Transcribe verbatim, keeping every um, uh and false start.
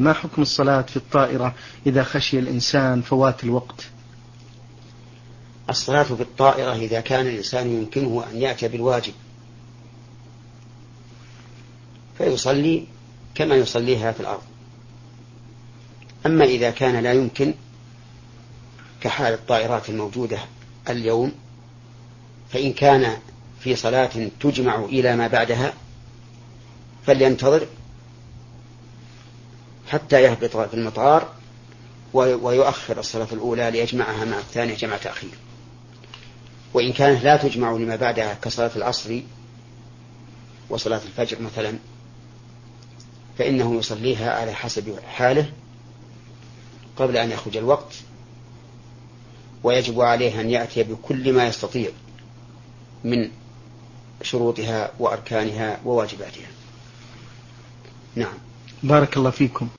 ما حكم الصلاة في الطائرة إذا خشي الإنسان فوات الوقت؟ الصلاة في الطائرة إذا كان الإنسان يمكنه أن يأتي بالواجب فيصلي كما يصليها في الأرض. أما إذا كان لا يمكن كحال الطائرات الموجودة اليوم فإن كان في صلاة تجمع إلى ما بعدها فلينتظر حتى يهبط في المطار ويؤخر الصلاة الأولى ليجمعها مع الثانية جمع تأخير. وإن كانت لا تجمع لما بعدها كصلاة العصر وصلاة الفجر مثلا فإنه يصليها على حسب حاله قبل أن يخرج الوقت، ويجب عليه أن يأتي بكل ما يستطيع من شروطها وأركانها وواجباتها. نعم. بارك الله فيكم.